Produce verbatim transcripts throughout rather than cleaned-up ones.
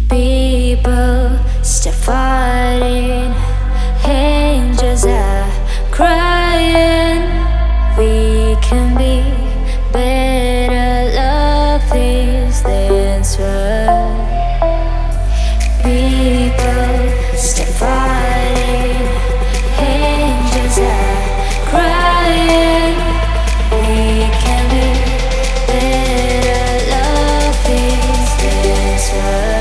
People still fighting, angels are crying. We can be better, love is the answer. People still fighting, angels are crying. We can be better, love is the answer.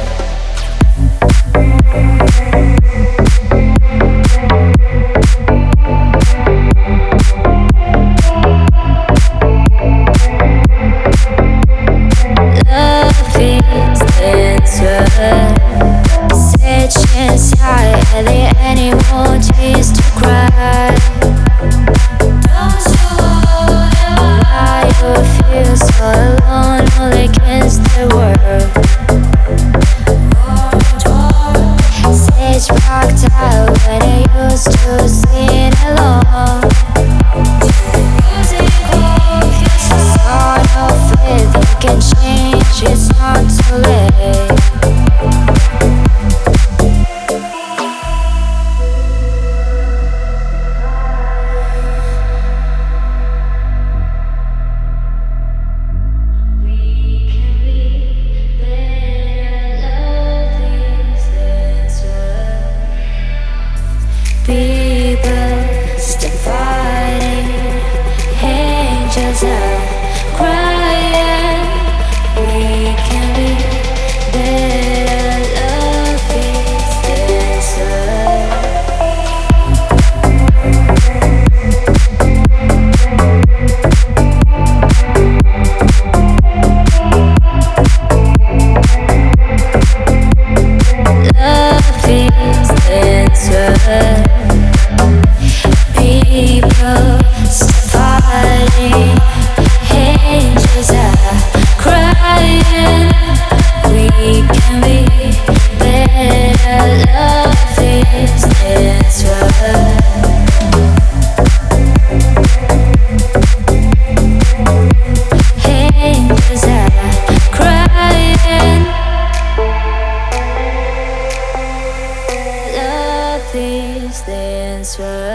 Searching silently, anyone tears to cry. Don't you know why you feel so alone, all against the world? Stage blocked out when I used to sing alone. Sort of faith you can change, it's not too late. People still fighting, angels are crying. We can be better, love is the answer. Love is the answer. People still fighting, angels are crying. We can be better, love is the answer. Angels are crying. Love is the answer.